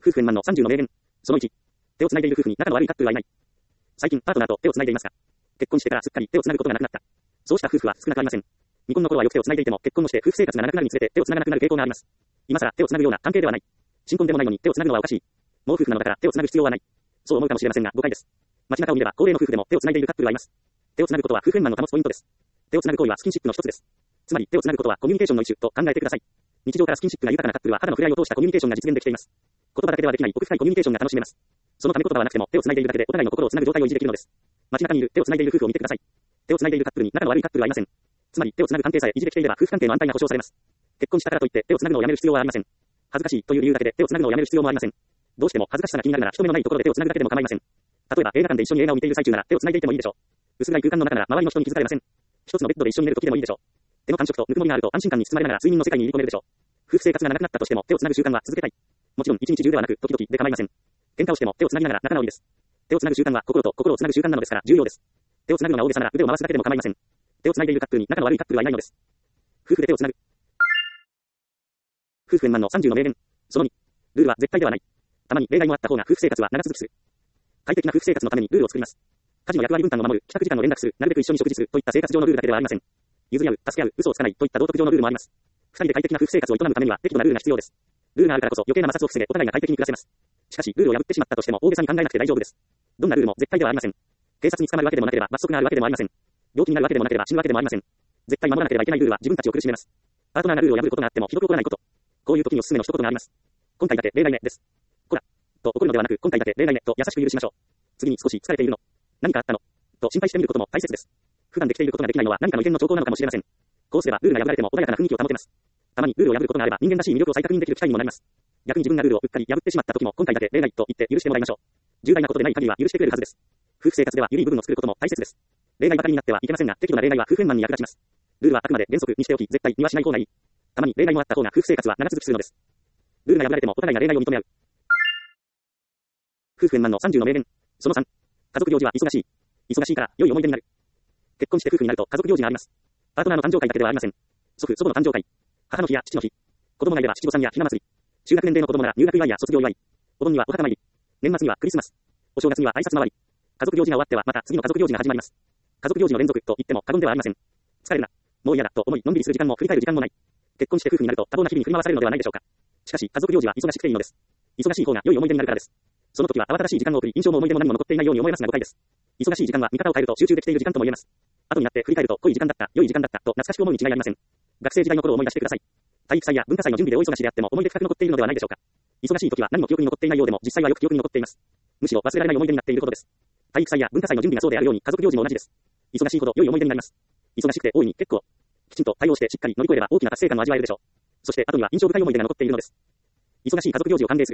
夫婦円満の30の名言。その1。手を繋いでいる夫婦に仲の悪いカップルはいない。最近パートナーと手を繋いでいますが、結婚してからすっかり手を繋ぐことがなくなった。そうした夫婦は少なくありません。未婚の頃はよく手を繋いでいても、結婚をして夫婦生活が長くなるにつれて手を繋がなくなる傾向があります。今更手を繋ぐような関係ではない。新婚でもないのに手を繋ぐのはおかしい。もう夫婦なのだから手を繋ぐ必要はない。そう思うかもしれませんが、誤解です。街中を見れば高齢の夫婦でも手を繋いでいるカップルはいます。手を繋ぐことは夫婦円満の保つポイントです。手を繋ぐ行為はスキンシップの一つです。つまり手を繋ぐことはコミュニケーションの一種と考えてください。日常からスキンシップが豊かなカップルは肌の触れ合いを通したコミュニケーションが実現できています。言葉だけではできない奥深いコミュニケーションが楽しめます。そのため言葉はなくても手を繋いでいるだけでお互いの心を繋ぐ状態を維持できるのです。街中にいる手を繋いでいる夫婦を見てください。手を繋いでいるカップルに仲の悪いカップルはいません。つまり手を繋ぐ関係さえ維持できていれば夫婦関係の安泰が保証されます。結婚したからといって手を繋ぐのをやめる必要はありません。恥ずかしいという理由だけで手を繋ぐのをやめる必要もありません。どうしても恥ずかしさが気になるなら人目のないところで手を繋ぐだけでも構いません。例えば映画館で一緒に映画を見ている最中なら手を繋いでいてもいいでしょう。薄暗い空間の中なら周りの人に気づかれません。一つのベッドで一緒に寝る時でもいいでしょう。手の感触とぬくもりがあると安心感に包まれながら睡眠の世界に入り込めるでしょう。夫婦生活がなくなったとしても手を繋ぐ習慣は続けたい。もちろん一日中ではなく時々で構いません。喧嘩をしても手を繋ぎながら仲直りです。手を繋ぐ習慣は心と心を繋ぐ習慣なのですから重要です。手を繋ぐのが大げさなら腕を回すだけでも構いません。手を繋いでいるカップルに仲の悪いカップルはいないのです。夫婦で手を繋ぐ。夫婦円満の30の名言。その2。ルールは絶対ではない。たまに例外もあった方が夫婦生活は長続きする。快適な夫婦生活のためにルールを作ります。家事の役割分担を守る、帰宅時間の連絡する、なるべく一緒に食事するといった生活上のルールだけではありません。譲り合う、助け合う、嘘をつかないといった道徳上のルールもあります。二人で快適な夫婦生活を営むためには適度なルールが必要です。ルールがあるからこそ余計な摩擦を防げ、お互いが快適に暮らせます。しかし、ルールを破ってしまったとしても大げさに考えなくて大丈夫です。どんなルールも絶対ではありません。警察に捕まるわけでもなければ罰則があるわけでもありません。病気になるわけでもなければ死ぬわけでもありません。絶対守らなければいけないルールは自分たちを苦しめます。パートナーがルールを破ることがあってもひどく怒らないこと。こういう時におすすめの一言があります。今回だけ例外ねです。こら。と怒るのではなく、今回だけ例外ねと優しく許しましょう。次に少し疲れているの。何かあったのと心配してみることも大切です。普段できていることができないのは何かの異変の兆候なのかもしれません。こうすればルールが破られても穏やかな雰囲気を保てます。たまにルールを破ることがあれば人間らしい魅力を再確認できる機会にもなります。逆に自分がルールをうっかり破ってしまった時も今回だけ例外と言って許してもらいましょう。重大なことでない限りは許してくれるはずです。夫婦生活では緩い部分を作ることも大切です。例外ばかりになってはいけませんが、適度な例外は夫婦円満に役立ちます。ルールはあくまで原則にしておき、絶対にはしない方がいい。たまに例外もあった方が夫婦生活は長続きするのです。ルールが破られてもお互いが例外を認め合う。夫婦円満の30の名言。その3。家族行事は忙しい。忙しいから良い思い出になる。結婚して夫婦になると家族行事があります。パートナーの誕生会だけではありません。祖父、祖母の誕生会。母の日や父の日。子供がいれば七五三やひな祭り。中学年齢の子供なら入学祝いや卒業祝い。お盆にはお墓参り。年末にはクリスマス。お正月には挨拶回り。家族行事が終わってはまた次の家族行事が始まります。家族行事の連続と言っても過言ではありません。疲れるな。もう嫌だと思いのんびりする時間も振り返る時間もない。結婚して夫婦になると多忙な日々に振り回されるのではないでしょうか。しかし家族行事は忙しくていいのです。忙しい方が良い思い出になるからです。その時は慌ただしい時間を送り印象も思い出も何も残っていないように思えますが誤解です。忙しい時間は見方を変えると集中できている時間とも言えます。後になって振り返ると濃い時間だった、良い時間だったと懐かしく思うに違いありません。学生時代の頃を思い出してください。体育祭や文化祭の準備で大忙しであっても思い出深く残っているのではないでしょうか。忙しい時は何も記憶に残っていないようでも実際はよく記憶に残っています。むしろ忘れられない思い出になっているほどです。体育祭や文化祭の準備がそうであるように家族行事も同じです。忙しいほど良い思い出になります。忙しくて大いに結構きちんと対応してしっかり乗り越えれば大きな達成感も味わえるでしょう。そして後には印象深い思い出が残っているのです。忙しい家族行事を歓迎する。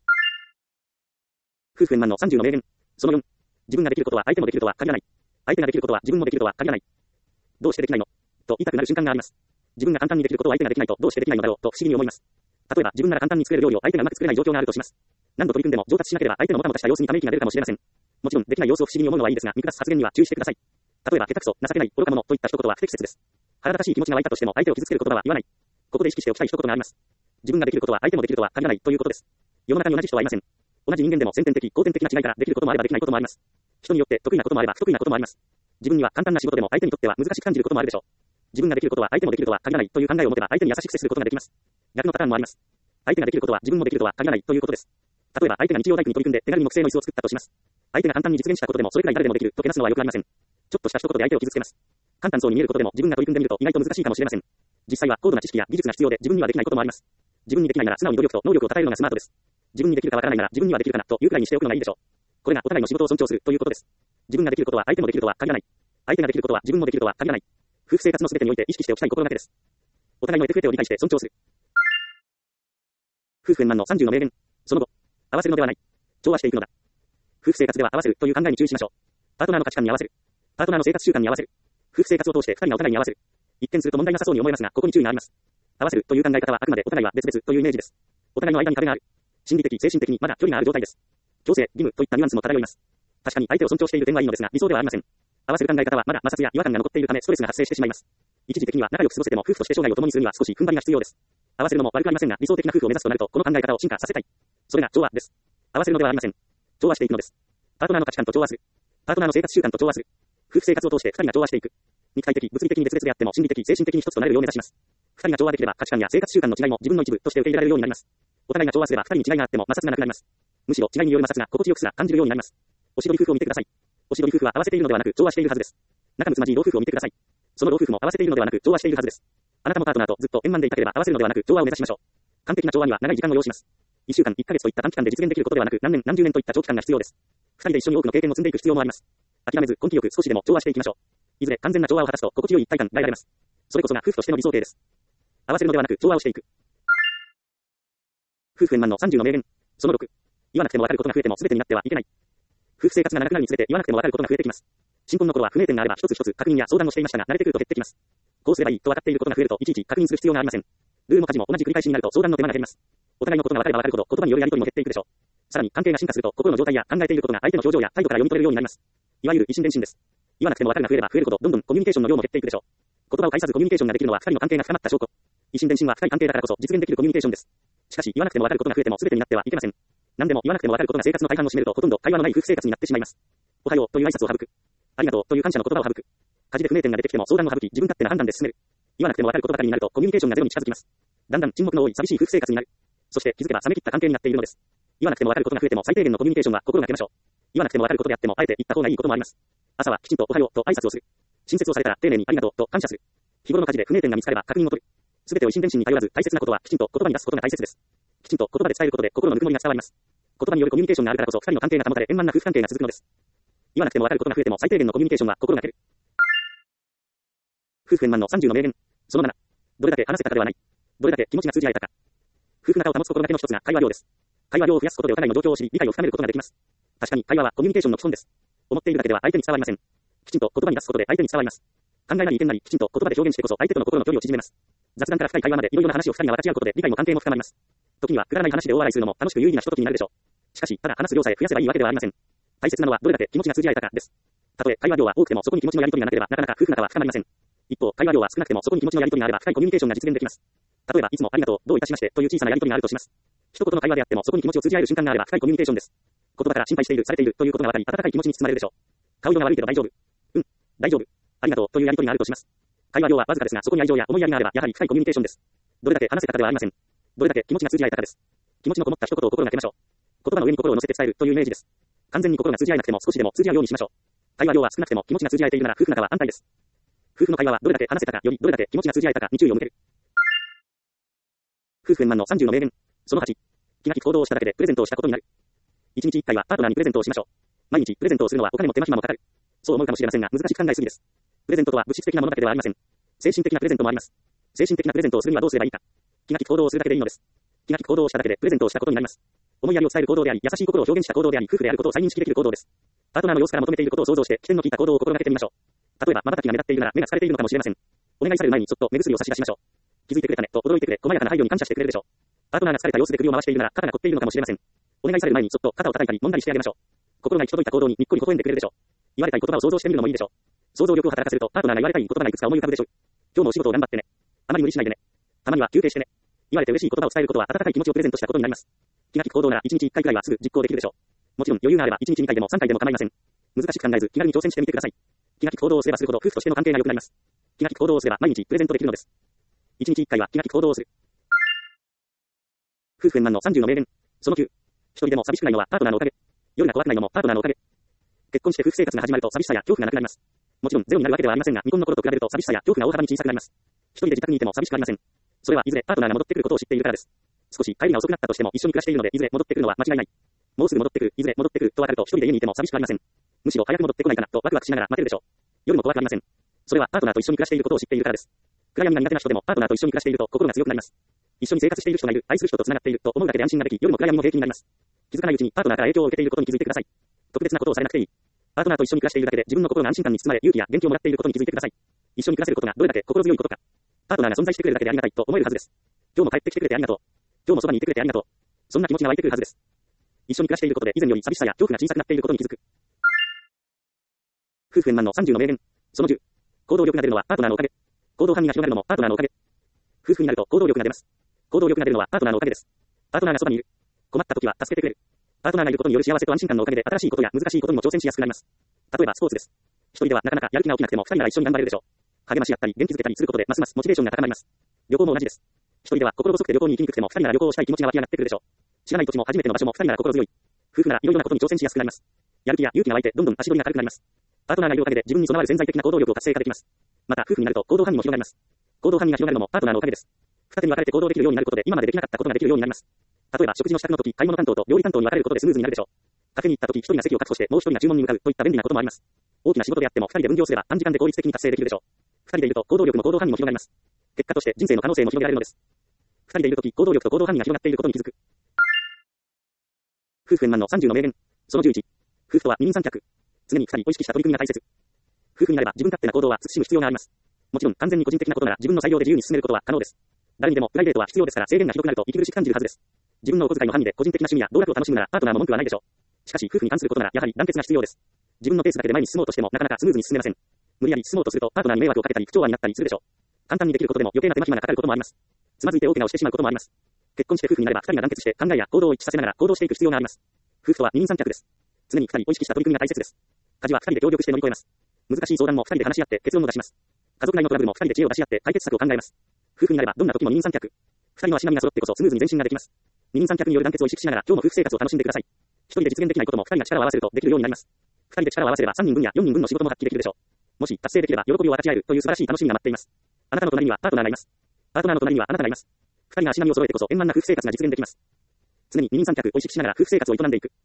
夫婦円満の30の名言。その4。自分ができることは相手もできるとは限らない。相手ができることは自分もできるとは限らない。どうしてできないのと言いたくなる瞬間があります。自分が簡単にできることを相手ができないとどうしてできないのだろうと不思議に思います。例えば自分なら簡単に作れる料理を相手がうまく作れない状況があるとします。何度取り組んでも上達しなければ相手のもたもたした様子にため息が出るかもしれません。もちろんできない様子を不思議に思うのはいいですが見下す発言には注意してください。例えば下手くそ、情けない、愚か者といった一言は不適切です。腹立たしい気持ちが湧いたとしても相手を傷つける言葉は言わない。ここで意識しておきたい一言があります。自分ができることは相手もできるとは限らないということです。世の中に同じ人はいません。同じ人間でも先天的、後天的な違いからできることもあればできないこともあります。人によって得意なこともあれば不得意なこともあります。自分には簡単な仕事でも相手にとっては難しく感じることもあるでしょう。自分ができることは相手もできるとは限らないという考えを持てば相手に優しく接することができます。逆のパターンもあります。相手ができることは自分もできるとは限らないということです。例えば相手が日曜大工に取り組んで手軽に木製の椅子を作ったとします。相手が簡単に実現したことでもそれくらい誰でもできるとけなすのはよくありません。ちょっとした一言で相手を傷つけます。簡単そうに見えることでも自分が取り組んでみると意外と難しいかもしれません。実際は高度な知識や技術が必要で自分にはできないこともあります。自分にできないなら素直に努力と能力を称えるのがスマートです。自分にできるかわからないなら自分にはできるかなというくらいにしておくのがいいでしょう。これがお互いの仕事を尊重するということです。自分ができることは相手もできるとは限らない。相手ができることは自分もできるとは限らない。夫婦生活の全てにおいて意識しておきたい心がけです。お互いの得手不得手を理解して尊重する。夫婦円満の30の名言。その後、合わせるのではない。調和していくのだ。夫婦生活では合わせるという考えに注意しましょう。パートナーの価値観に合わせる。パートナーの生活習慣に合わせる。夫婦生活を通して二人がお互いに合わせる。一見すると問題なさそうに思えますが、ここに注意があります。合わせるという考え方はあくまでお互いは別々というイメージです。お互いの間に壁がある。心理的、精神的にまだ距離がある状態です。強制、義務といったニュアンスも漂います。確かに相手を尊重している点はいいのですが、理想ではありません。合わせる考え方はまだ摩擦や違和感が残っているためストレスが発生してしまいます。一時的には仲良く過ごせても夫婦として生涯を共にするには少し踏ん張りが必要です。合わせるのも悪くありませんが、理想的な夫婦を目指すとなるとこの考え方を進化させたい。 それが調和です。合わせるのではありません。調和していくのです。パートナーの価値観と調和する。パートナーの生活習慣と調和する。夫婦生活を通して二人が調和していく。肉体的、物理的に別々であっても心理的、精神的に一つとなれるよう目指します。二人が調和できれば価値観や生活習慣の違いも自分の一部として受け入れられるようになります。お互いが調和すれば二人に違いがあっても摩擦がなくなります。むしろ違いによる摩擦が心地よくすら感じるようになります。おしどり夫婦を見てください。おしどり夫婦は合わせているのではなく調和しているはずです。仲睦まじい老夫婦を見てください。その老夫婦も合わせているのではなく調和しているはずです。あなたもパートナーとずっと円満でいたければ合わせるのではなく調和を目指しましょう。完璧な調和には長い時間を要します。1週間、1ヶ月といった短期間で実現できることではなく何年、何十年といった長期間が必要です。二人で一緒に多くの経験を積んでいく必要もあります。諦めず根気よく少しでも調和していきましょう。いずれ完全な調和を果たすと心地よい一体感が得られます。それこそが夫婦としての理想形です。合わせるのではなく調和をしていく。夫婦円満の30の名言。その6。言わなくてもわかることが増えても全てになってはいけない。夫婦生活が長くなるにつれて言わなくてもわかることが増えてきます。新婚の頃は不明点があれば一つ一つ確認や相談をしていましたが慣れてくると減ってきます。こうすればいいと分かっていることが増えるといちいち確認する必要がありません。ルールも家事も同じ繰り返しになると相談の手間が減ります。お互いのことが分かれば分かるほど言葉によるやり取りも減っていくでしょう。さらに関係が進化すると心の状態や考えていることが相手の表情や態度から読み取れるようになります。いわゆる以心伝心です。言わなくても分かるが増えれば増えるほどどんどんコミュニケーションの量も減っていくでしょう。言葉を介さずコミュニケーションができるのは二人の関係が深まった証拠。以心伝心は深い関係だからこそ実現できるコミュニケーションです。しかし言わなくても分かることが増えても全てになってはいけません。何でも言わなくても分かることが生活の大半を占めるとほとんど会話のない夫婦生活になってしまいます。おはようという挨拶を省く。ありがとうという感謝の言葉を省く。家事で不明点が出てきても相談を省き自分勝手な判断で進める。言わなくても分かることばかりになるとコミュニケーションがゼロに近づきます。だんだん沈黙の多い寂しい夫婦生活になる。そして気づけば冷め切った関係になっているのです。言わなくても分かることが増えても最低限のコミュニケーションは心がけましょう。言わなくても分かることであってもあえて言った方がいいこともあります。朝はきちんとおはようと挨拶をする。親切をされたら丁寧にありがとうと感謝する。日頃の家事で不明点が見つかれば確認を取る。すべてを以心伝心に頼らず大切なことはきちんと言葉に出すことが大切です。きちんと言葉で伝えることで心のぬくもりが伝わります。言葉によるコミュニケーションがあるからこそ二人の関係が保たれ円満な夫婦関係が続くのです。言わなくても分かることが増えても最低限のコミュニケーションは心がける。夫婦円満の30の名言。その7。どれだけ話せたかではない。どれだけ気持ちが通じ合えたか。夫婦仲を保つ心がけの一つが会話量です。会話量を増やすことでお互いの状況を知り理解を深めることができます。確かに会話はコミュニケーションの基本です。思っているだけでは相手に伝わりません。きちんと言葉に出すことで相手に伝わります。考えなり意見なりきちんと言葉で表現してこそ相手との心の距離を縮めます。雑談から深い会話までいろいろな話を二人が分かち合うことで理解も関係も深まります。時にはくだらない話で大笑いするのも楽しく有意義なひとときになるでしょう。しかし、ただ話す量さえ増やせばいいわけではありません。大切なのはどれだけ気持ちが通じ合えたかです。たとえ会話量は多くてもそこに気持ちのやり取りがなければなかなか夫婦仲は深まりません。一方、会話量は少なくてもそこに気持ちのやり取りがあれば深いコミュニケーションが実現できます。例えば、いつもありがとう、どういたしましてという小さなやり取りがあるとします。一言の会話であってもそこに気持ちを通じ合える瞬間があれば深いコミュニケーションです。言葉から心配している、されているということが分かり、温かい気持ちに包まれるでしょう。顔色が悪いけど大丈夫。うん、大丈夫。ありがとうというやり取りがあるとします。会話量はわずかですが、そこに愛情や思いやりがあればやはり深いコミュニケーションです。どれだけ話せたかではありません。どれだけ気持ちが通じ合えたかです。気持ちのこもった一言を心がけましょう。言葉の上に心を乗せて伝えるというイメージです。完全に心が通じ合えなくても少しでも通じ合うようにしましょう。会話量は少なくても気持ちが通じ合えているなら夫婦仲は安泰です。夫婦の会話はどれだけ話せたかよりどれだけ気持ちが通じ合えたかに注意を向ける。夫婦円満の30の名言。その8。気が利く行動をしただけでプレゼントをしたことになる。1日1回はパートナーにプレゼントをしましょう。毎日プレゼントをするのはお金も手間暇もかかる。そう思うかもしれませんが難しく考えすぎです。プレゼントとは物質的なものだけではありません。精神的なプレゼントもあります。精神的なプレゼントをするにはどうすればいいか。気が利く行動をするだけでいいのです。気が利く行動をしただけでプレゼントをしたことになります。思いやりを伝える行動であり、優しい心を表現した行動であり、夫婦であることを再認識できる行動です。パートナーの様子から求めていることを想像して、起点の効いた行動を心がけてみましょう。例えば、瞬きが目立っているなら目が疲れているのかもしれません。お願いされる前にちょっと目薬を差し出しましょう。気づいてくれたねと驚いてくれ、細やかな配慮に感謝してくれるでしょう。パートナーが疲れた様子で首を回しているなら肩が凝っているのかもしれません。お願いされる前にちょっと肩を叩いたり揉んだりしてあげましょう。心が行き届いた行動ににっこり微笑んでくれるでしょう。言われたい言葉を想像してみるのもいいでしょう。想像力を働かせるとパートナーが言われたい言葉がいくつか思い浮かぶでしょう。今日もお仕事を頑張ってね。あまり無理しないでね。たまには休憩してね。言われて嬉しい言葉を伝えることは温かい気持ちをプレゼントしたことになります。気が利く行動なら1日1回くらいはすぐ実行できるでしょう。もちろん余裕があれば1日2回でも3回でも構いません。難しく考えず気軽に挑戦してみてください。気が利く行動をすればするほど夫婦としての関係が良くなります。気が利く行動をすれば毎日プレゼントできるのです。1日1回は気が利く行動をする。夫婦円満の30の名言。その9。一人でも寂しくないのはパートナーのおかげ。夜が怖くないのもパートナーのおかげ。結婚して夫婦生活が始まると寂しさや恐怖がなくなります。もちろんゼロになるわけではありませんが、未婚の頃と比べると寂しさや恐怖が大幅に小さくなります。一人で自宅にいても寂しくありません。それはいずれパートナーが戻ってくることを知っているからです。少し帰りが遅くなったとしても一緒に暮らしているのでいずれ戻ってくるのは間違いない。もうすぐ戻ってくる、いずれ戻ってくるとわかると一人で家にいても寂しくありません。むしろ早く戻ってこないかなとワクワクしながら待てるでしょう。夜も怖くありません。それはパートナーと一緒に暮らしていることを知っているからです。暗闇が苦手な人でもパートナーと一緒に暮らしていると心が強くなります。一緒に生活している人がいる、愛する人と繋がっていると思うだけで安心ができ、夜も暗闇も平気になります。気づかないうちにパートナーから影響を受けていることに気づいてください。特別なことをされなくていい。パートナーと一緒に暮らしているだけで自分の心が安心感に包まれ勇気や元気をもらっていることに気づいてください。一緒に暮らせることがどれだけ心強いことか。パートナーが存在してくれるだけでありがたいと思えるはずです。今日も帰ってきてくれてありがとう。今日もそばにいてくれてありがとう。そんな気持ちが湧いてくるはずです。一緒に暮らしていることで以前より寂しさや恐怖が小さくなっていることに気づく。夫婦円満の30の名言。その10。行動力が出るのはパートナーのおかげ。行動範囲が広がるのもパートナーのおかげ。夫婦になると行動力が出ます。行動力が出るのはパートナーのおかげです。パートナーがそばにいる。 困った時は助けてくれる。パートナーがいることによる幸せと安心感のおかげで新しいことや難しいことにも挑戦しやすくなります。例えばスポーツです。一人ではなかなかやる気が起きなくても二人なら一緒に頑張れるでしょう。励まし合ったり元気づけたりすることでますますモチベーションが高まります。旅行も同じです。一人では心細くて旅行に行きにくくても二人なら旅行をしたい気持ちが湧き上がってくるでしょう。知らない土地も初めての場所も二人なら心強い。夫婦ならいろいろなことに挑戦しやすくなります。やる気や勇気が湧いてどんどん足取りが軽くなります。パートナーがいるおかげで自分に備わる潜在的な行動力を活性化できます。また夫婦になると行動範囲も広がります。行動範囲が広がるのもパートナーのおかげです。二手に分かれて行動できるようになることで今までできなかったことができるようになります。例えば食事の支度の時、買い物担当と料理担当に分かれることでスムーズになるでしょう。カフェに行った時一人が席を確保してもう一人が注文に向かうといった便利なこともあります。大きな仕事であっても二人で分業すれば短時間で効率的に達成できるでしょう。二人でいると行動力も行動範囲も広がります。結果として人生の可能性も広げられるのです。二人でいるとき行動力と行動範囲が広がっていることに気づく。夫婦円満の30の名言。その11。夫婦とは二人三脚。常に二人を意識した取り組みが大切。夫婦になれば自分勝手な行動は慎む必要があります。もちろん完全に個人的なことなら自分の裁量で自由に進めることは可能です。誰にでもプライベートは必要ですから制限がひどくなると息苦しく感じるはずです。自分のお小遣いの範囲で個人的な趣味や道楽を楽しむならパートナーも文句はないでしょう。しかし夫婦に関することならやはり団結が必要です。自分のペースだけで前に進もうとしてもなかなかスムーズに進めません。無理やり進もうとするとパートナーに迷惑をかけたり不調和になったりするでしょう。簡単にできることでも余計な手間暇がかかることもあります。つまずいて大怪我をしてしまうこともあります。結婚して夫婦になれば二人が団結して考えや行動を一致させながら行動していく必要があります。夫婦とは二人三脚です。常に二人を意識した取り組みが大切です。家事は二人で協力して乗り越えます。難しい相談も二人で話し合って結論を出します。家族内のトラブルも二人で知恵を出し合って解決策を考えます。夫婦になればどんな時も二人三脚。二人の足並みが揃ってこそスムーズに前進ができます。二人三脚による団結を意識しながら今日も夫婦生活を楽しんでください。一人で実現できないことも二人が力を合わせるとできるようになります。二人で力を合わせれば三人分や四人分の仕事も発揮できるでしょう。もし達成できれば喜びを分かち合えるという素晴らしい楽しみが待っています。あなたの隣にはパートナーがいます。パートナーの隣にはあなたがいます。二人が足並みを揃えてこそ円満な夫婦生活が実現できます。常に二人三脚を意識しながら夫婦生活を営んでいく。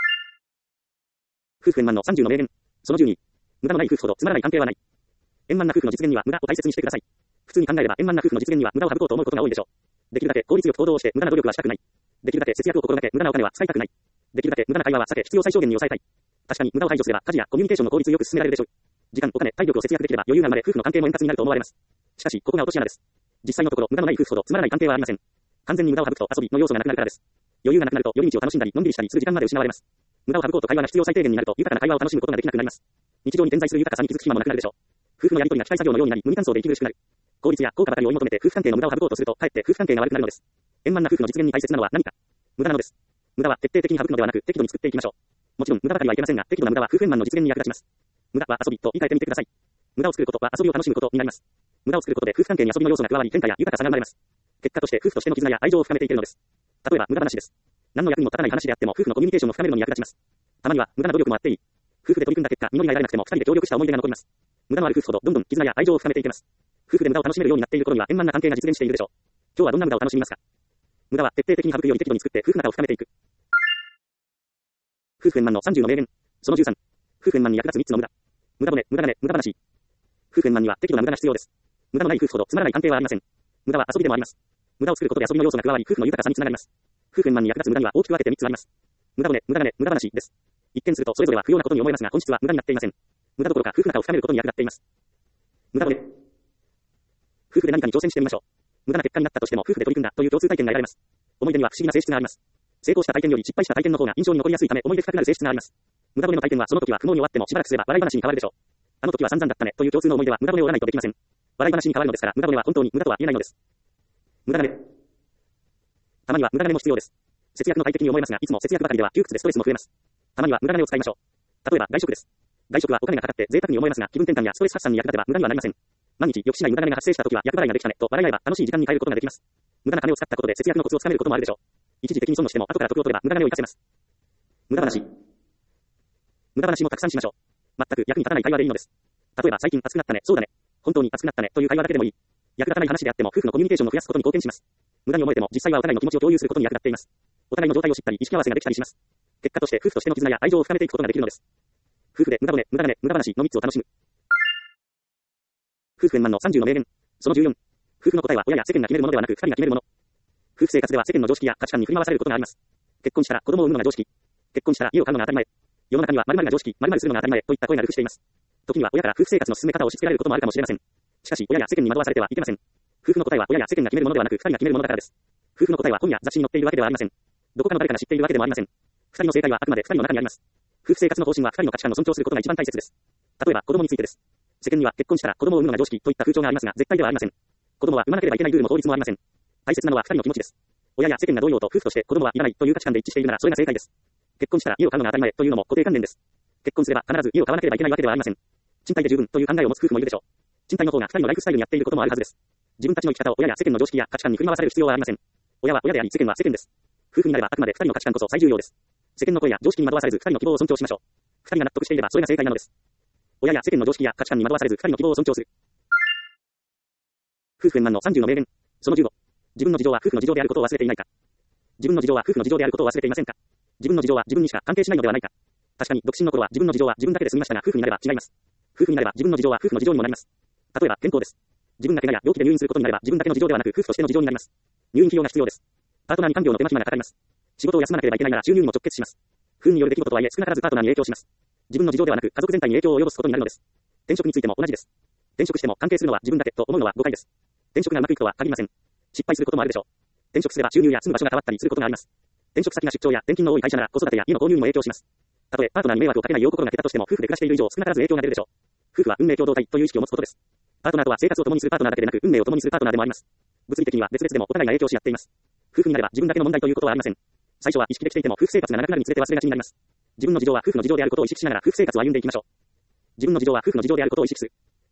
夫婦円満の30の名言。その12。無駄のない夫婦ほどつまらない関係はない。円満な夫婦の実現には無駄を大切にしてください。普通に考えれば円満な夫婦の実現には無駄を省こうと思うことが多いでしょう。できるだけ効率よく行動をして無駄な努力はしたくない。できるだけ節約を心がけ無駄なお金は使いたくない。できるだけ無駄な会話は避け必要最小限に抑えたい。確かに無駄を排除すれば家事やコミュニケーションの効率よく進められるでしょう。時間、お金、体力を節約できれば余裕が生まれ夫婦の関係も円滑になると思われます。しかしここが落とし穴です。実際のところ無駄のない夫婦ほどつまらない関係はありません。完全に無駄を省くと遊びの要素がなくなるからです。余裕がなくなると寄り道を楽しんだりのんびりしたりする時間まで失われます。無駄を省こうと会話が必要最低限になると豊かな会話を楽しむことができなくなります。日常に点在する豊かさに気づく暇もなくなるでしょう。夫婦のやりとりが機械作業のようになり無味乾燥で息苦しくなる。効率や効果ばかり追い求めて夫婦関係の無駄を省こうとするとかえって夫婦関係が悪くなるのです。円満な夫婦の実現に大切なのは何か。無駄なのです。無駄は徹底的に省くのではなく適度に作っていきましょう。もちろん無駄ばかりはいけませんが適度な無駄は夫婦円満の実現に役立ちます。無駄は遊びと言い換えてみてください。無駄を作ることは遊びを楽しむことになります。無駄を作ることで夫婦関係に遊びの要素が加わり変化や豊かさが生まれます。結果として夫婦としての絆や愛情を深めていけるのです。例えば無駄話です。何の役にも立たない話であっても夫婦のコミュニケーションを深めるのに役立ちます。たまには無駄な努力もあっていい。夫婦で取り組んだ結果実りが得られなくても二人で協力した思い出が残ります。無駄のある夫婦ほどどんどん絆や愛情を深めていけます。夫婦で無駄を楽しめるようになっている頃には円満な関係が実現しているでしょう。今日はどんな無駄を楽しみますか。無駄は徹底的に省くように適度に作って夫婦仲を深めていく。夫婦円満の30の名言。その13。夫婦円満に役立つ3つの無駄。無駄骨、無駄金、無駄話。夫婦円満には適度な無駄が必要です。無駄のない夫婦ほどつまらない関係はありません。無駄は遊びでもあります。無駄を作ることで遊びの要素が加わり夫婦の豊かさにつながります。夫婦円満に役立つ無駄には大きく分けて3つあります。無駄骨、無駄金、無駄話です。一見するとそれぞれは不要なことに思えますが本質は無駄になっていません。無駄どころか夫婦仲を深めることに役立っています。無駄骨。夫婦で何かに挑戦してみましょう。無駄な結果になったとしても夫婦で取り組んだという共通体験が得られます。思い出には不思議な性質があります。成功した体験より失敗した体験の方が印象に残りやすいため思い出深くなる性質があります。無駄骨の体験はその時は不毛に終わってもしばらくすれば笑い話に変わるでしょう。あの時は散々だったねという共通の思い出は無駄骨を折らないとできません。笑い話に変わるのですから無駄骨は本当に無駄とは言えないのです。無駄金。たまには無駄金も必要です。節約の大敵に思えますがいつも節約ばかりでは窮屈でストレスも増えます。たまには無駄金を使いましょう。例えば外食です。外食はお金がかかって贅沢に思えますが気分転換やストレス発散に役立てば無駄にはなりません。毎日抑止ない無駄金が発生した時は厄払いができたねと笑い合えば楽しい時間に変えることができます。無駄な金を使ったことで節約のコツをつかめることもあるでしょう。一時的に損をしても後から得を取れば無駄金を生かせます。無駄話。無駄話もたくさんしましょう。全く役に立たない会話でいいのです。例えば最近暑くなったね、そうだね。本当に暑くなったねという会話だけでもいい。役立たない話であっても夫婦のコミュニケーションを増やすことに貢献します。無駄に思えても実際はお互いの気持ちを共有することに役立っています。お互いの状態を知ったり意識合わせができたりします。結果として夫婦としての絆や愛情を深めていくことができるのです。夫婦で無駄骨、無駄金、無駄話の3つを楽しむ。夫婦円満の30の名言。その14。夫婦の答えは親や世間が決めるものではなく2人が決めるもの。夫婦生活では世間の常識や価値観に振り回されることがあります。結婚したら子供を産むのが常識。結婚したら家を買うのが当たり前。世の中には〇〇が常識、〇〇するのが当たり前といった声が流布しています。時には親から夫婦生活の進め方を押し付けられることもあるかもしれません。しかし親や世間に惑わされてはいけません。夫婦の答えは親や世間が決めるものではなく2人が決めるものだからです。夫婦の答えは本や雑誌に載っているわけではありません。どこかの誰かが知っているわけでもありません。2人の正解はあくまで2人の中にあります。夫婦生活の方針は2人の価値観を尊重することが一番大切です。例えば子供についてです。世間には結婚したら子供を産むのが常識といった風潮がありますが絶対ではありません。子供は産まなければいけないルールも法律もありません。大切なのは2人の気持ちです。 親や世間がどう言おうと夫婦として子供はいらないという価値観で一致しているならそれが正解です。結婚したら家を買うのが当たり前というのも固定観念です。結婚すれば必ず家を買わなければいけないわけではありません。賃貸で十分という考えを持つ夫婦もいるでしょう。賃貸の方が二人のライフスタイルに合っていることもあるはずです。自分たちの生き方を親や世間の常識や価値観に振り回される必要はありません。親は親であり世間は世間です。夫婦になればあくまで二人の価値観こそ最重要です。世間の声や常識に惑わされず二人の希望を尊重しましょう。二人が納得していればそれが正解なのです。親や世間の常識や価値観に惑わされず二人の希望を尊重する。夫婦円満の30の名言。その15。自分の事情は夫婦の事情であることを忘れていないか。自分の事情は夫婦の事情であることを忘れていませんか。自分の事情は自分にしか関係しないのではないか。確かに独身の頃は自分の事情は自分だけで済みましたが夫婦になれば違います。夫婦になれば自分の事情は夫婦の事情にもなります。例えば健康です。自分が怪我や病気で入院することになれば自分だけの事情ではなく夫婦としての事情になります。入院費用が必要です。パートナーに看病の手間暇がかかります。仕事を休まなければいけないなら収入にも直結します。不運による出来事とはいえ少なからずパートナーに影響します。自分の事情ではなく家族全体に影響を及ぼすことになるのです。転職についても同じです。転職しても関係するのは自分だけと思うのは誤解です。転職がうまくいくとは限りません。失敗することもあるでしょう。転職すれば収入や住む場所が変わったりすることがあります。転職先が出張や転勤の多い会社なら子育てや家の購入にも影響します。たとえパートナーに迷惑をかけないよう心がけたとしても夫婦で暮らしている以上少なからず影響が出るでしょう。夫婦は運命共同体という意識を持つことです。パートナーとは生活を共にするパートナーだけでなく運命を共にするパートナーでもあります。物理的には別々でもお互いが影響し合っています。夫婦になれば自分だけの問題ということはありません。最初は意識できていても夫婦生活が長くなるにつれて忘れがちになります。自分の事情は夫婦の事情であることを意識しながら夫婦生活を歩んでいきましょう。自分の事情は夫婦の事情であることを意識する。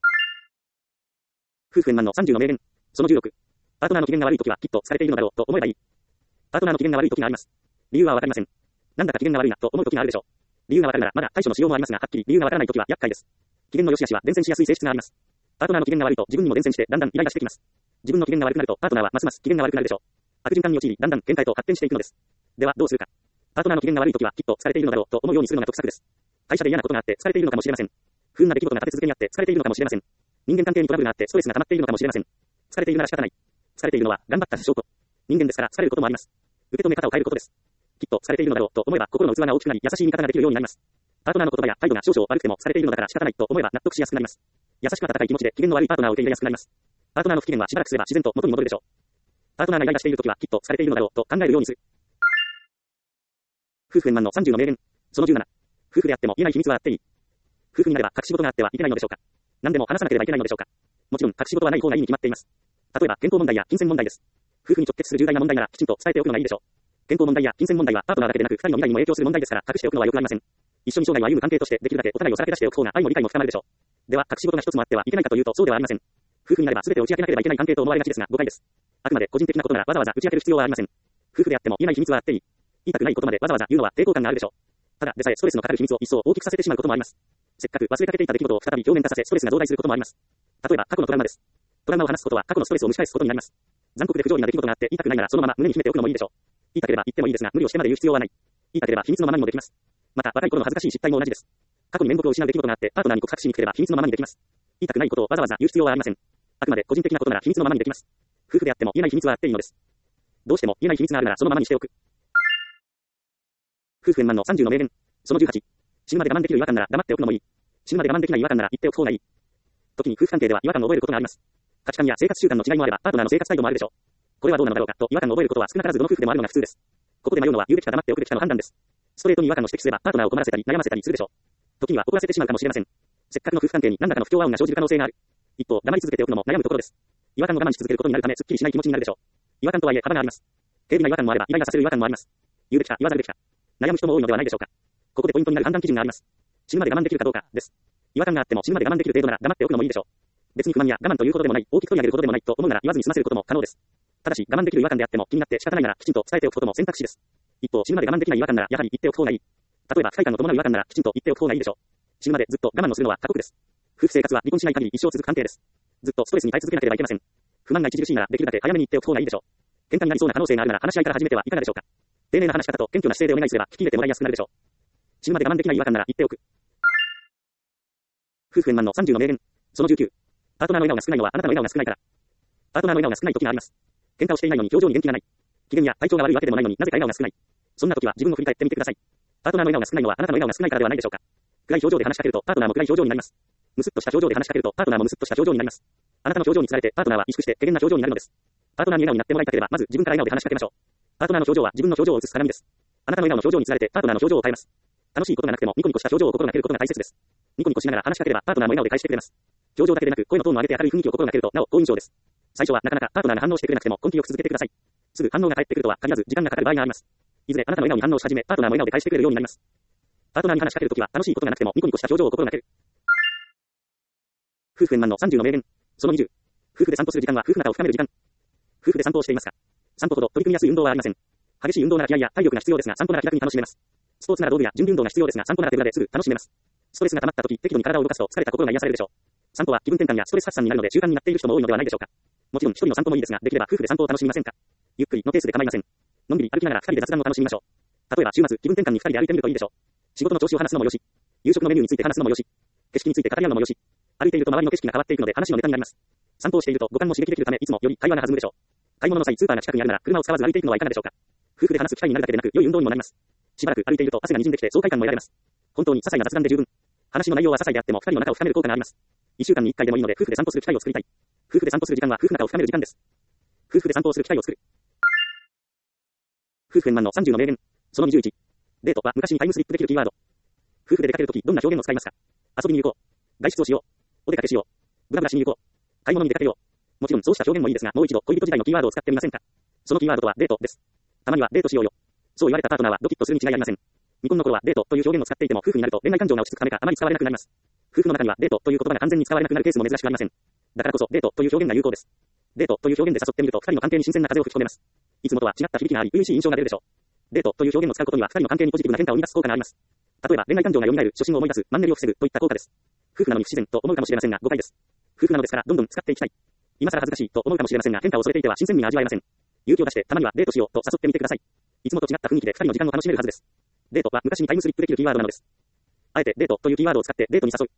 夫婦円満の30の名言。その16。パートナーの機嫌が悪いときはきっと疲れているのだろうと思えばいい。パートナーの機嫌が悪いときがあります。理由はわかりません。なんだか機嫌が悪いなと思うときがあるでしょう。理由がわかるならまだ対処のしようもありますがはっきり理由がわからないときは厄介です。機嫌の良し悪しは伝染しやすい性質があります。パートナーの機嫌が悪いと自分にも伝染してだんだんイライラしてきます。自分の機嫌が悪くなるとパートナーはますます機嫌が悪くなるでしょう。悪循環に陥りだんだん喧嘩へと発展していくのです。ではどうするか。パートナーの機嫌が悪いときはきっと疲れているのだろうと思うようにするのが得策です。会社で嫌なことがあって疲れているのかもしれません。不運な出来事が立て続けにあって疲れているのかもしれません。人間関係にトラブルがあってストレスが溜まっているのかもしれません。疲れているなら仕方ない。疲れているのは頑張った証拠。人間ですから疲れることもあります。受け止め方を変えることです。きっと疲れているのだろうと思えば心の器が大きくなり優しい見方ができるようになります。パートナーの言葉や態度が少々悪くても疲れているのだから仕方ないと思えば納得しやすくなります。優しく温かい気持ちで機嫌の悪いパートナーを受け入れやすくなります。パートナーの不機嫌はしばらくすれば自然と元に戻るでしょう。パートナーがイライラしているときはきっと疲れているのだろうと考えるようにする。夫婦円満の30の名言。その17。夫婦であっても言えない秘密はあっていい。夫婦になれば隠し事があってはいけないのでしょうか。何でも話さなければいけないのでしょうか。もちろん隠し事はない方がいいに決まっています。例えば健康問題や金銭問題です。夫婦に直結する重大な問題ならきちんと伝えておくのがいいでしょう。健康問題や金銭問題はパートナーだけでなく二人の未来にも影響する問題ですから隠しておくのは良くありません。一緒に生涯を歩む関係としてできるだけお互いをさらけ出しておく方が愛も理解も深まるでしょう。では隠し事が一つもあってはいけないかというとそうではありません。夫婦になれば全てを打ち明けなければいけない関係と思われがちですが誤解です。あくまで個人的なことならわざわざ打ち明ける必要はありません。夫婦であっても言えない秘密はあっていい。言いたくないことまでわざわざ言うのは抵抗感があるでしょう。ただでさえストレスのかかる秘密を一層大きくさせてしまうこともあります。せっかく忘れかけていた出来事を再び表面化させストレスが増大することもあります。例えば過去のトラウマです。トラウマを話すことは過去のストレスを蒸し返すことになります。残酷で不条理な出来事があって言いたくないならそのまま胸に秘めておくのもいいでしょう。言いたければ言ってもいいですが無理をしてまで言う必要はない。言いたければ秘密のままにもできます。また若い頃の恥ずかしい失態も同じです。過去に面目を失う出来事があってパートナーに告白しにくければ秘密のままにできます。言いたくないことをわざわざ言う必要はありません。あくまで個人的なことなら秘密のままにできます。夫婦であっても言えない秘密はあっていいのです。どうしても言えない秘密があるならそのままにしておく。夫婦円満の30の名言。その18。死ぬまで我慢できる違和感なら黙っておくのもいい。死ぬまで我慢できない違和感なら言っておく方がいい。時に夫婦関係では違和感を覚えることがあります。価値観や生活習慣の違いもあればパートナーの生活態度もあるでしょう。これはどうなのだろうかと違和感を覚えることは少なからずどの夫婦でもあるのが普通です。ここで迷うのは言うべきか黙っておくべきかの判断です。ストレートに違和感を指摘すればパートナーを困らせたり悩ませたりするでしょう。時には怒らせてしまうかもしれません。せっかくの夫婦関係に何らかの不協和音が生じる可能性がある。一方、黙り続けておくのも悩むところです。違和感を我慢し続けることになるためすっきりしない気持ちになるでしょう。違和感とはいえ幅があります。軽微な違和感もあればイライラさせる違和感もあります。言うべきか言わざるべきか。悩む人も多いのではないでしょうか。ここでポイントになる判断基準があります。死ぬまで我慢できるかどうかです。違和感があっても死ぬまで我慢できる程度なら黙っておくのもいいでしょう。別に不満や我慢ということでもない、大きく取り上げることでもないと思うなら言わずに済ませることも可能です。ただし我慢できる違和感であっても気になって仕方ないならきちんと伝えておくことも選択肢です。一方、死ぬまで我慢できない違和感ならやはり言っておく方がいい。例えば不快感の伴う違和感ならきちんと言っておく方がいいでしょう。死ぬまでずっと我慢をするのは過酷です。夫婦生活は離婚しない限り一生続く関係です。ずっとストレスに耐え続けなければいけません。不満が著しいならできるだけ早めに言っておく方がいいでしょう。喧嘩になりそうな可能性があるなら話し合いから始めてはいかがでしょうか。丁寧な話し方と謙虚な姿勢でお願いすれば聞き入れてもらいやすくなるでしょう。死ぬまで我慢できない違和感なら言っておく。夫婦円満の30の名言。その19。パートナーの笑顔が少ないのはあなたの笑顔が少ないから。パートナーの笑顔が少ない時があります。喧嘩をしていないのに表情に元気がない。機嫌や体調が悪いわけでもないのになぜか笑顔が少ない。そんな時は自分を振り返ってみてください。パートナーの笑顔が少ないのはあなたの笑顔が少ないからではないでしょうか。暗い表情で話しかけるとパートナーも暗い表情になります。むすっとした表情で話しかけるとパートナーもむすっとした表情になります。あなたの表情につられてパートナーは萎縮して怪げな表情になるのです。パートナーに笑顔になってもらいたければまず自分から笑顔で話しかけましょう。パートナーの表情は自分の表情を映す鏡です。あなたの笑顔の表情につられてパートナーの表情を変えます。楽しいことがなくてもニコニコした表情を心がけることが大切です。ニコニコしながら話しかければパートナーも笑顔で返してくれます。表情だけでなく声のトーンを上げて明るい雰囲気を心がけるとなお好印象です。最初はなかなかパートナーが反応してくれなくても根気よく続けてください。 すぐ反応が返ってくるとは限らず時間がかかる場合があります。いずれあなたの笑顔に反応し始め、パートナーも笑顔で返してくれるようになります。パートナーに話しかけるときは楽しいことがなくてもニコニコした表情を心がける。夫婦円満の30の名言。その20。夫婦で散歩する時間は夫婦仲を深める時間。夫婦で散歩をしていますか？散歩ほど取り組みやすい運動はありません。激しい運動なら気合や体力が必要ですが、散歩なら気楽に楽しめます。スポーツなら道具や準備運動が必要ですが、散歩なら手ぶらですぐ楽しめます。ストレスが溜まった時、適度に体を動かすと疲れた心が癒されるでしょう。散歩は気分転換やストレス発散になるので習慣になっている人も多いのではないでしょうか。もちろん一人の散歩もいいですが、できれば夫婦で散歩を楽しみませんか？ゆっくりのペースで構いません。のんびり歩きながら二人で雑談を楽しみましょう。例えば週末、気分転換に二人で歩いてみるといいでしょう。仕事の調子を話すのもよし、夕食のメニューについて話すのもよし、景色について語り合うのもよし、歩いていると周りの景色が変わっていくので話のネタになります。散歩をしていると五感も刺激できるためいつもより会話が弾むでしょう。買い物の際スーパーが近くにあるなら車を使わず歩いていくのはいかがでしょうか。夫婦で話す機会になるだけでなく良い運動にもなります。しばらく歩いていると汗が滲んできて爽快感も得られます。本当に些細な雑談で十分。話の内容は些細であっても二人の仲を深める効果があります。1週間に1回でもいいので夫婦で散歩する機会を作りたい。夫婦で散歩する時間は夫婦仲を深める時間です。夫婦で散歩をする機会を作る。夫婦円満の30の名言。その21。デートは昔にタイムスリップできるキーワード。夫婦で出かけるときどんな表現を使いますか？遊びに行こう。外出をしよう。お出かけしよう。ブラブラしに行こう。買い物に出かけよう。もちろんそうした表現もいいですが、もう一度恋人時代のキーワードを使ってみませんか？そのキーワードとはデートです。たまにはデートしようよ。そう言われたパートナーはドキッとするに違いありません。未婚の頃はデートという表現を使っていても夫婦になると恋愛感情が落ち着くためかあまり使われなくなります。夫婦の中にはデートという言葉が完全に使われなくなるケースも珍しくありません。だからこそデートという表現が有効です。デートという表現で誘ってみると二人の関係に新鮮な風を吹き込めます。いつもとは違った響きがあり、初々しい印象が出るでしょう。デートという表現を使うことには二人の関係にポジティブな変化を生み出す効果があります。例えば恋愛感情が蘇る、初心を思い出す、マンネリを防ぐといった効果です。夫婦なのに不自然と思うかもしれませんが誤解です。夫婦なのですからどんどん使っていきたい。今更恥ずかしいと思うかもしれませんが変化を恐れていては新鮮味が味わえません。勇気を出してたまにはデートしようと誘ってみてください。いつもと違った雰囲気で二人の時間を楽しめるはずです。デートは昔にタイムスリップできるキーワードなのです。あえてデートというキーワードを使ってデートに誘う。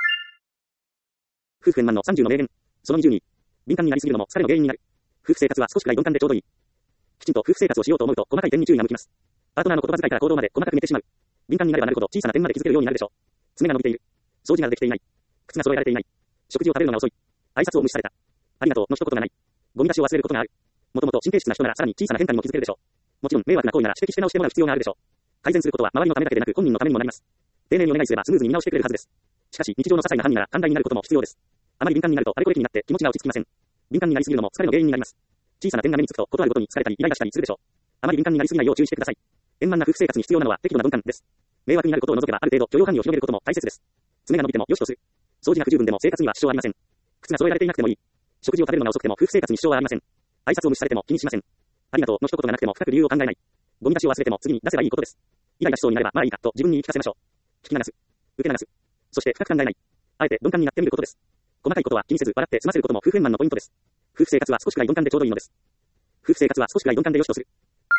夫婦円満の30の名言。その20に。敏感になりすぎるのも疲れの原因になる。夫婦生活は少しくらい鈍感でちょうどいい。きちんと夫婦生活をしようと思うと細かい点に注意が向きます。パートナーの言葉遣いから行動まで細かく見てしまう。敏感になればなるほど小さな点まで気づけるようになるでしょう。爪が伸びている。掃除ができていない。靴が揃えられていない。食事を食べるのが遅い。挨拶を無視された。ありがとうの一言がない。ゴミ出しを忘れることがある。もともと神経質な人ならさらに小さな変化にも気づけるでしょう。もちろん迷惑な行為なら指摘して直してもらう必要があるでしょう。改善することは周りのためだけでなく本人のためにもなります。丁寧にお願いすればスムーズに見直してくれるはずです。しかし日常の些細な範囲なら寛大になることも必要です。あまり敏感になるとあれこれ気になって気持ちが落ち着きません。敏感になりすぎるのも疲れの原因になります。小さな点が目につくとことあるごとに疲れたりイライラしたりするでしょう。あまり敏感になりすぎないよう注意してください。円満な夫婦生活に必要なのは適度な分担です。迷惑になることを除けばある程度許容範囲を広げることも大切です。爪が伸びても良しとする。掃除が不十分でも生活には支障はありません。靴が揃えられていなくてもいい。食事を食べるのが遅くても夫婦生活に支障はありません。挨拶を無視されても気にしません。ありがとうの一言がなくても深く理由を考えない。ゴミ出しを忘れても次に出せばいいことです。イライラしそうになればまあいいかと自分に言い聞かせましょう。聞き流す。受け流す。そして深く考えない。あえて鈍感になってみることです。細かいことは気にせず笑って済ませることも夫婦円満のポイントです。夫婦生活は少しくらい鈍感でちょうどいいのです。夫婦生活は少しくらい鈍感で良しとする。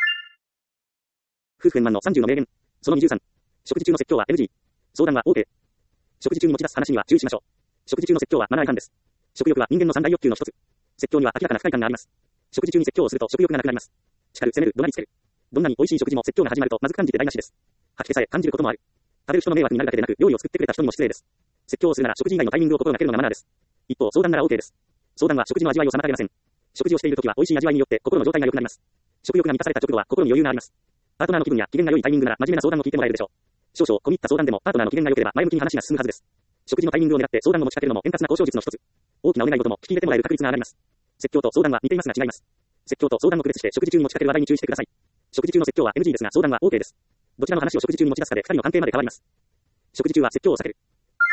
夫婦円満の30の名言。その23。食事中の説教は NG。相談は OK。食事中に持ち出す話には注意しましょう。食事中の説教はマナー違反です。食欲は人間の三大欲求の一つ。説教には明らかな不快感があります。食事中に説教をすると食欲がなくなります。叱る、責める、怒鳴りつける。どんなに美味しい食事も説教が始まるとまずく感じて台無しです。吐き気さえ感じることもある。食べる人の迷惑になるだけでなく料理を作ってくれた人にも失礼です。説教をするなら食事以外のタイミングを心がけるのがマナーです。一方、相談なら OK です。相談は食事の味わいを妨げません。食事をしているときは美味しい味わいによって心の状態が良くなります。食欲が満たされた直後は心に余裕があります。パートナーの気分や機嫌が良いタイミングなら真面目な相談を聞いてもらえるでしょう。少々込み入った相談でもパートナーの機嫌が良ければ前向きに話が進むはずです。食事のタイミングを狙って相談を持ちかけるのも円滑な交渉術の一つ。大きなお願い事も聞き入れてもらえる確率が上がります。説教と相談は似ていますが違います。説教と相談を区別して食事中に持ちかける話題に注意してください。食事中の説教は NG ですが相談は OK です。どちらの話を食事中に持ち出すかで二人の関係まで変わります。食事中は説教を避ける。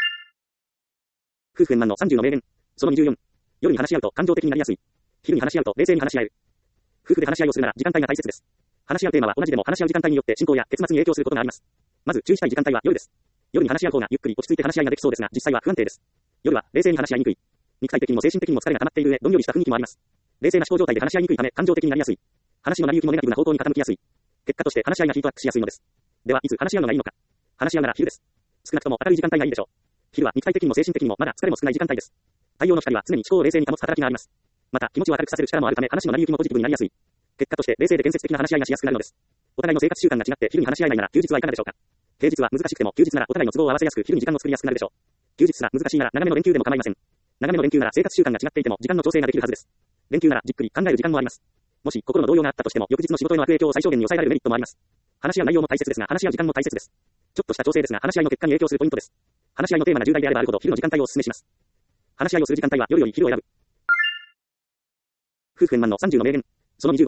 夫婦円満の30の名言。その24。夜に話し合うと感情的になりやすい。昼に話し合うと冷静に話し合える。夫婦で話し合いをするなら時間帯が大切です。話し合うテーマは同じでも話し合う時間帯によって進行や結末に影響することがあります。まず注意したい時間帯は夜です。夜に話し合う方がゆっくり落ち着いて話し合いができそうですが実際は不安定です。夜は冷静に話し合いにくい。肉体的にも精神的にも疲れが溜まっている上どんよりした雰囲気もあります。冷静な思考状態で話し合いにくいため感情的になりやすい。話の成り行きもネガティブな方向に傾きやすい。結果として話し合いがヒートアップしやすいのです。ではいつ話し合うのがいいのか。話し合うなら昼です。少なくとも明るい時間帯がいいでしょう。昼は肉体的にも精神的にもまだ疲れも少ない時間帯です。太陽の光は常に思考を冷静に保つ働きがあります。また気持ちを明るくさせる力もあるため話の成り行きもポジティブになりやすい。結果として冷静で建設的な話し合いがしやすくなるのです。お互いの生活習慣が違って昼に話し合えないなら休日はいかがでしょうか。平日は難しくても休日ならお互いの都合を合わせやすく昼に時間を作りやすくなるでしょう。休日すら難しいなら長めの連休でも構いません。長めの連休なら生活習慣が違っていても時間の調整ができるはずです。連休ならじっくり考える時間もあります。もし心の動揺があったとしても翌日の仕事への悪影響を最小限に抑えられるメリットもあります。話し合う内容も大切ですが話し合う時間も大切です。ちょっとした調整ですが話し合いの結果に影響するポイントです。話し合いのテーマが重大であればあるほど昼の時間帯をお勧めします。話し合いをする時間帯は夜より昼を選ぶ。夫婦円満の30の名言。その25。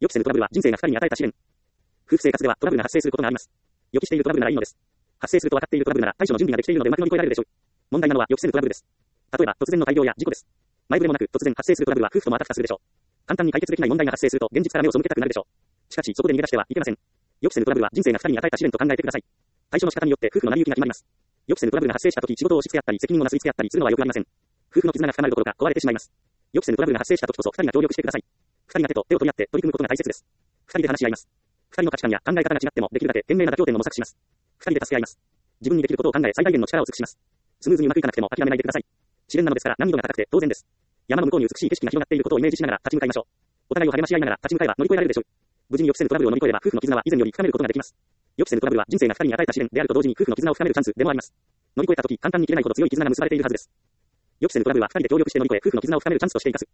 予期せぬトラブルは人生が二人に与えた試練。夫婦生活ではトラブルが発生することがあります。予期しているトラブルならいいのです。発生すると分かっているトラブルなら対処の準備ができているのでうまく乗り越えられるでしょう。問題なのは予期せぬトラブルです。例えば突然の大病や事故です。前触れもなく突然発生するトラブルは夫婦ともあたふたするでしょう。簡単に解決できない問題が発生すると現実から目を背けたくなるでしょう。しかしそこで逃げ出してはいけません。予期せぬトラブルは人生が二人に与えた試練と考えてください。対処の仕方によって夫婦の成り行きが決まります。予期せぬトラブルが発生した時仕事を押し付け合ったり責任をなすりつけ合ったりするのはよくありません。夫婦の絆が深まるどころか壊れてしまいます。予期せぬトラブルが発生した時こそ二人が協力してください。二人が手と手を取り合って取り組むことが大切です。二人で話し合います。二人の価値観や考え方が違ってもできるだけ賢明な妥協点を模索します。二人で助け合います。自分にできることを考え最大限の力を尽くします。スムーズにうまくいかなくても諦めないでください。試練なのですから難易度が高くて当然です。山の向こうに美しい景色が広がっていることをイメージしながら立ち向かいましょう。お互いを励まし合いながら立ち向かえば乗り越えられるでしょう。無事に予期せぬトラブルを乗り越えれば夫婦の絆は以前より深めることができます。予期せぬトラブルは人生が二人に与えた試練であると同時に夫婦の絆を深めるチャンスでもあります。乗り越えた時簡単に切れないほど強い絆が結ばれているはずです。予期せぬトラブルは二人で協力して乗り越え夫婦の絆を深めるチャンスとして生かす。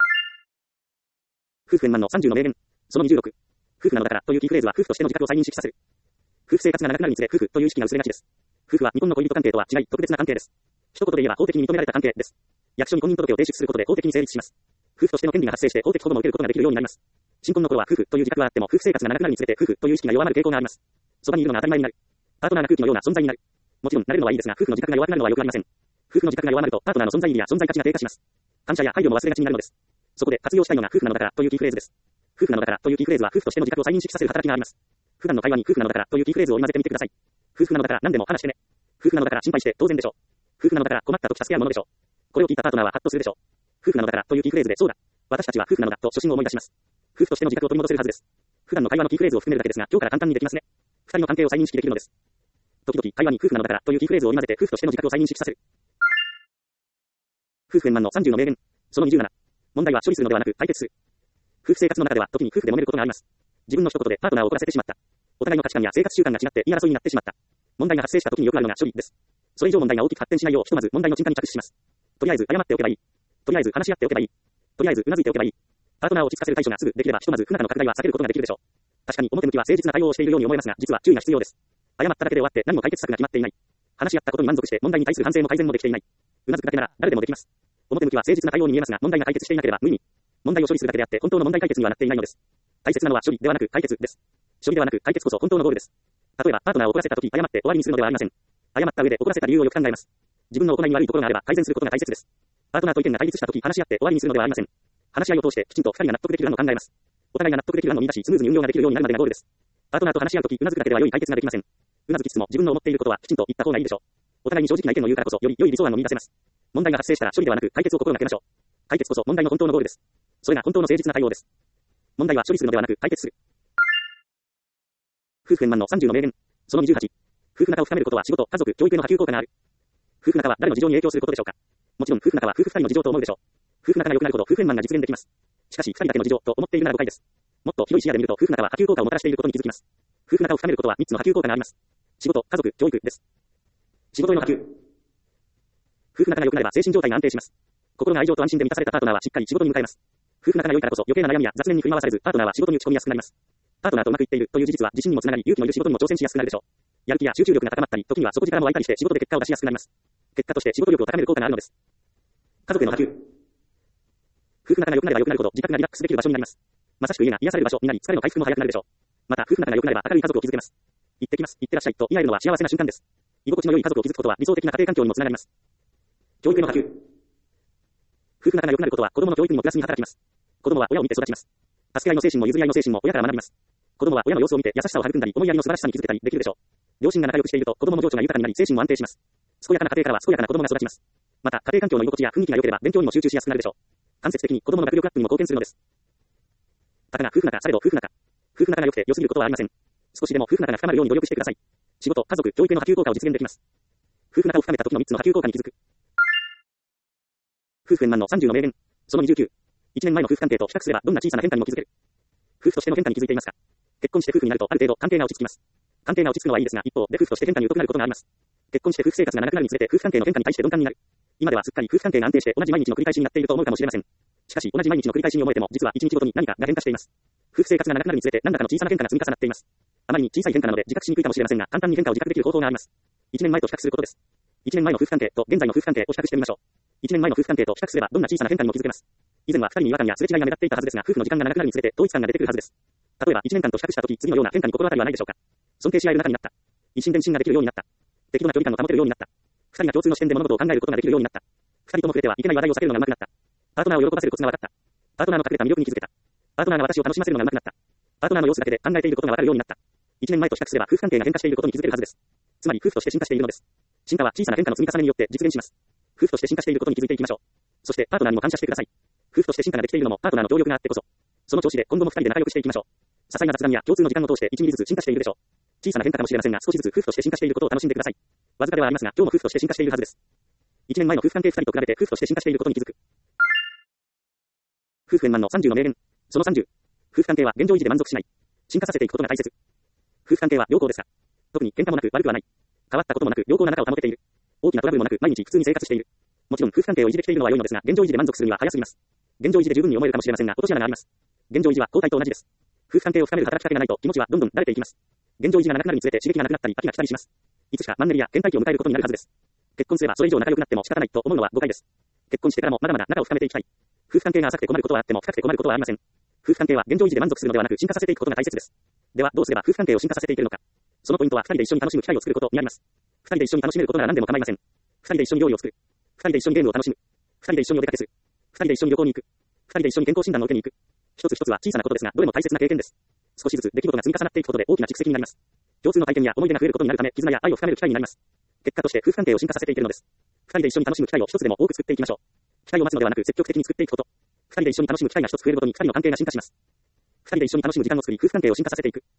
夫婦円満の30の名言。その26。夫婦なのだからというキーフレーズは夫婦としての自覚を再認識させる。夫婦生活が長くなるにつれ夫婦という意識が薄れがちです。夫婦は日本の恋人関係とは違い特別な関係です。一言で言えば法的に認められた関係です。役所に婚姻届を提出することで法的に成立します。夫婦としての権利が発生して法的保護も受けることができるようになります。新婚の頃は夫婦という自覚はあっても夫婦生活が長くなるにつれて夫婦という意識が弱まる傾向があります。そばにいるのが当たり前になる。パートナーが空気のような存在になる。もちろん慣れるのはいいですが夫婦の自覚が弱くなるのはよくありません。夫婦の自覚が弱まるとパートナーの存在意義や存在価値が低下します。感謝や配慮も忘れがちになるのです。そこで活用したいのが夫婦なのだからというキーフレーズです。夫婦なのだからというキーフレーズは夫婦としての自覚を再認識させる働きがあります。普段の会話に夫婦なのだからというキーフレーズを織り交ぜてみてください。夫婦なのだから何でも話してね。夫婦なのだから心配して当然でしょう。夫婦なのだから困った時助け合うものでしょう。これを聞いたパートナーはハッとするでしょう。夫婦なのだからというキーフレーズでそうだ。私たちは夫婦なのだと初心を思い出します。夫婦としての自覚を取り戻せるはずです。普段の会話のキーフレーズを含めるだけですが今日から簡単にできますね。二人の関係を再認識できるのです。時々会話に夫婦なのだからというキーフレーズを織り交ぜて夫婦としての自覚を再認識させる。夫婦円満の30の名言。その27。問題は処理するのではなく解決する。夫婦生活の中では時に夫婦で揉めることがあります。自分の一言でパートナーを怒らせてしまった。お互いの価値観や生活習慣が違って言い争いになってしまった。問題が発生した時によくあるのが処理です。それ以上問題が大きく発展しないようひとまず問題の沈下に着手します。とりあえず謝っておけばいい。とりあえず話し合っておけばいい。とりあえずうなずいておけばいい。パートナーを落ち着かせる対処がすぐできればひとまず不仲の拡大は避けることができるでしょう。確かに表向きは誠実な対応をしているように思えますが実は注意が必要です。謝っただけで終わって何も解決策が決まっていない。話し合ったことに満足して問題に対する反省も改善もできていない。うなずくだけなら誰でもできます。表向きは誠実な対応に見えますが問題が解決していなければ無意味。問題を処理するだけであって本当の問題解決にはなっていないのです。大切なのは処理ではなく解決です。処理ではなく解決こそ本当のゴールです。例えばパートナーを怒らせた時謝って終わりにするのではありません。謝った上で怒らせた理由をよく考えます。自分の行いに悪いところがあれば改善することが大切です。パートナーと意見が対立した時話し合って終わりにするのではありません。話し合いを通してきちんと二人が納得できる案を考えます。お互いが納得できる案を見出しスムーズに運用ができるようになるまでがゴールです。パートナーと話し合う時うなずくだけでは良い解決ができません。うなずきつつも自分の思っていることはきちんと言った方がいいでしょう。お互いに正直な意見を言うからこそより良い理想案を見出せます。問題が発生したら処理ではなく解決を心がけましょう。解決こそ問題の本当のゴールです。それが本当の誠実な対応です。問題は処理するのではなく解決する。夫婦円満の30の名言。その28。夫婦仲を深めることは仕事、家族、教育への波及効果がある。夫婦仲は誰の事情に影響することでしょうか。もちろん夫婦仲は夫婦二人の事情と思うでしょう。夫婦仲が良くなるほど夫婦円満が実現できます。しかし二人だけの事情と思っているなら誤解です。もっと広い視野で見ると夫婦仲は波及効果をもたらしていることに気づきます。夫婦仲を深めることは3つの波及効果があります。仕事、家族、教育です。仕事への波及。夫婦仲が良くなれば精神状態が安定します。心が愛情と安心で満たされたパートナーはしっかり仕事に向かえます。夫婦仲が良いからこそ余計な悩みや雑念に振り回されずパートナーは仕事に打ち込みやすくなります。パートナーとうまくいっているという事実は自信にもつながり勇気のいる仕事にも挑戦しやすくなるでしょう。やる気や集中力が高まったり、時には底力も湧いたりして仕事で結果を出しやすくなります。結果として仕事力を高める効果があるのです。家族への波及。夫婦仲が良くなれば良くなるほど自宅がリラックスできる場所になります。まさしく家が癒される場所になり疲れの回復も早くなるでしょう。また夫婦仲が良くなれば明るい家族を築けます。行ってきます、行ってらっしゃいと言い合えるのは幸せな瞬間です。居心地の良い家族を築くことは理想的な家庭環境にもつながります。教育への波及。夫婦仲が良くなることは子供の教育にもプラスに働きます。子供は親を見て育ちます。助け合いの精神も譲り合いの精神も親から学びます。子供は親の様子を見て優しさを育んだり思いやりの素晴らしさに気づけたりできるでしょう。両親が仲良くしていると子供の情緒が豊かになり精神も安定します。健やかな家庭からは健やかな子供が育ちます。また家庭環境の居心地や雰囲気が良ければ勉強にも集中しやすくなるでしょう。間接的に子供の学力アップにも貢献するのです。たかが夫婦仲されど夫婦仲。夫婦仲が良くて良すぎることはありません。少しでも夫婦仲が深まるように努力してください。仕事、家族、教育への波及効果を実現できます。夫婦仲を深めた時の3つの波及効果に気づく。夫婦円満の30の名言。その29。1年前の夫婦関係と比較すればどんな小さな変化にも気づける。夫婦としての変化に気づいていますか。結婚して夫婦になるとある程度関係が落ち着きます。関係が落ち着くのはいいですが、一方で夫婦として変化に疎くなることがあります。結婚して夫婦生活が長くなるにつれて夫婦関係の変化に対して鈍感になる。今ではすっかり夫婦関係が安定して同じ毎日の繰り返しになっていると思うかもしれません。しかし同じ毎日の繰り返しに思えても実は一日ごとに何かが変化しています。夫婦生活が長くなるにつれて何らかの小さな変化が積み重なっています。あまりに小さい変化なので自覚しにくいかもしれませんが、簡単に変化を自覚できる方法があります。1年前と比較することです。1年前の夫婦関係と現在の夫婦関係を比較してみましょう。1年前の夫婦関係と比較すればどんな小さな変化にも気づけます。 以前は二人に違和感やすれ違いが目立っていたはずですが、夫婦の時間が長くなるにつれて統一感が出てくるはずです。例えば、1年間と比較したとき、次のような変化に心当たりはないでしょうか。尊敬し合える仲になった。一心伝心ができるようになった。適度な距離感を保てるようになった。二人が共通の視点で物事を考えることができるようになった。二人とも触れてはいけない話題を避けるのが上手くなった。パートナーを喜ばせるコツが分かった。パートナーの隠れた魅力に気づけた。パートナーが私を楽しませるのが上手くなった。パートナーの様子だけで考えていることが分かるようになった。1年前と比較すれば夫婦関係が変化していることに気づけるはずです。つまり夫婦として進化しているのです。進化は小さな変化の積み重ねによって実現します。夫婦として進化していることに気づいていきましょう。そしてパートナーにも感謝してください。夫婦として進化ができているのもパートナーの協力があってこそ。その調子で今後も二人で仲良くしていきましょう。些細な雑談や共通の時間を通して1ミリずつ進化しているでしょう。小さな変化かもしれませんが少しずつ夫婦として進化していることを楽しんでください。わずかではありますが今日も夫婦として進化しているはずです。1年前の夫婦関係2人と比べて夫婦として進化していることに気づく。夫婦円満の30の名言。その30。夫婦関係は現状維持で満足しない。進化させていくことが大切。夫婦関係は良好ですが、特に喧嘩もなく悪くはない。変わったこともなく良好な仲を保てている。大きなトラブルもなく毎日普通に生活している。もちろん夫婦関係を維持できているのは良いのですが、現状維持で満足するには早すぎます。現状維持で十分に思えるかもしれませんが、落とし穴があります。現状維持は後退と同じです。夫婦関係を深める働きかけがないと気持ちはどんどん慣れていきます。現状維持が長くなるにつれて刺激がなくなったり飽きが来たりします。いつしかマンネリや倦怠期を迎えることになるはずです。結婚すればそれ以上仲良くなっても仕方ないと思うのは誤解です。結婚してからもまだまだ仲を深めていきたい。夫婦関係が浅くて困ることはあっても深くて困ることはありません。夫婦関係は現状維持で満足するのではなく進化させていくことが大切です。ではどうすれば夫婦関係を進化させていけるのか。そのポイントは二人で一緒に楽しむ機会を作ることにあります。二人で一緒に楽しめることなら何でも構いません。二人で一緒に料理を作る。二人で一緒にゲームを楽しむ。二人で一緒にお出かけする。二人で一緒に旅行に行く。二人で一緒に健康診断を受けに行く。一つ一つは小さなことですが、どれも大切な経験です。少しずつ出来事が積み重なっていくことで大きな蓄積になります。共通の体験や思い出が増えることになるため、絆や愛を深める機会になります。結果として夫婦関係を進化させていけるのです。二人で一緒に楽しむ機会を一つでも多く作っていきましょう。機会を待つのではなく積極的に作っていくこと。二人で一緒に楽しむ機会が一つ増えるごとに二人の関係が進化します。二人で一緒に楽しむ時間を作り、夫婦関係を進化させていく。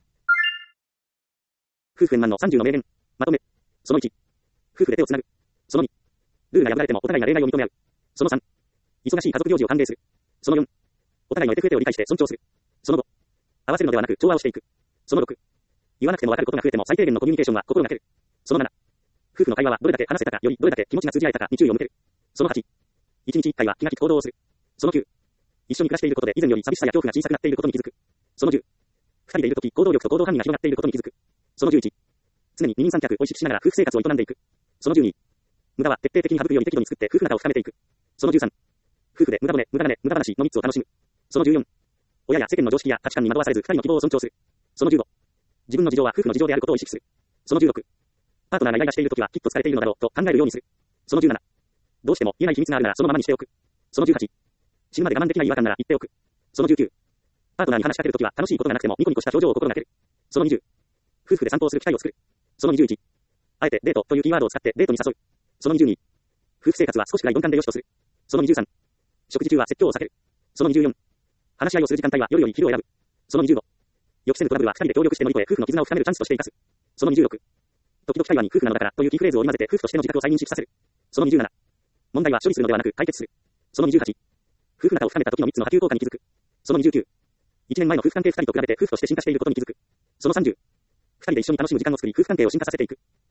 夫婦円満の30の名言。まとめ。その1。夫婦で手をつなぐ。その2。ルールが破られてもお互いが例外を認め合う。その3。忙しい家族行事を歓迎する。その4。お互いの得手不得手を理解して尊重する。その5。合わせるのではなく調和をしていく。その6。言わなくても分かることが増えても最低限のコミュニケーションは心がける。その7。夫婦の会話はどれだけ話せたかよりどれだけ気持ちが通じ合えたかに注意を向ける。その8。1日1回は気が利く行動をする。その9。一緒に暮らしていることで以前より寂しさや恐怖が小さくなっていることに気づく。その10。二人でいるとき行動力と行動範囲が広がっていることに気づく。その11。常に二人三脚を意識しながら夫婦生活を営んでいく。その12。無駄は徹底的に省くように適度に作って夫婦仲を深めていく。その13。夫婦で無駄骨、無駄金、無駄話の3つを楽しむ。その14。親や世間の常識や価値観に惑わされず二人の希望を尊重する。その15。自分の事情は夫婦の事情であることを意識する。その16。パートナーがイライラしているときはきっと疲れているのだろうと考えるようにする。その17。どうしても言えない秘密があるならそのままにしておく。その18。死ぬまで我慢できない違和感なら言っておく。その19。パートナーに話しかけるときは楽しいことがなくてもニコニコした表情を心がける。その20。夫婦で散歩をする機会を作る。その21。あえてデートというキーワードを使ってデートに誘う。その22。夫婦生活は少しくらい鈍感でよしとする。その23。食事中は説教を避ける。その24。話し合いをする時間帯は夜より昼を選ぶ。その25。予期せぬトラブルは二人で協力して乗り越え夫婦の絆を深めるチャンスとして生かす。その26。時々会話に夫婦なのだからというキーフレーズを織り交ぜて夫婦としての自覚を再認識させる。その27。問題は処理するのではなく解決する。その28。夫婦仲を深めた時の3つの波及効果に気づく。その29。1年前の夫婦関係2人と比べて夫婦として進化していることに気づく。その30。2人で一緒に楽しむ時間を作り夫婦関係を進化させていく。